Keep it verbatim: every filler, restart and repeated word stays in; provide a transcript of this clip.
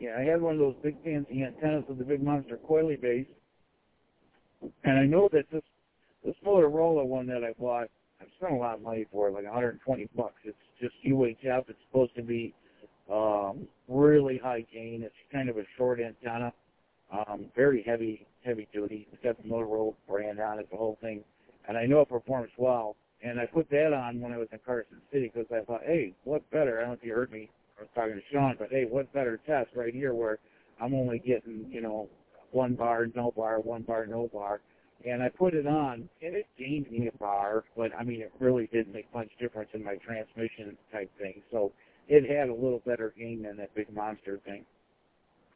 Yeah, I had one of those big fancy antennas with the big monster coily base, and I know that this this Motorola one that I bought, I've spent a lot of money for it, like one hundred twenty bucks. It's just U H F. It's supposed to be um, really high gain. It's kind of a short antenna, um, very heavy, heavy duty. It's got the Motorola brand on it, the whole thing, and I know it performs well. And I put that on when I was in Carson City because I thought, hey, what better? I don't know if you heard me. I was talking to Sean, but hey, what better test right here where I'm only getting, you know, one bar, no bar, one bar, no bar. And I put it on, and it gained me a bar, but, I mean, it really didn't make much difference in my transmission type thing. So it had a little better gain than that big monster thing.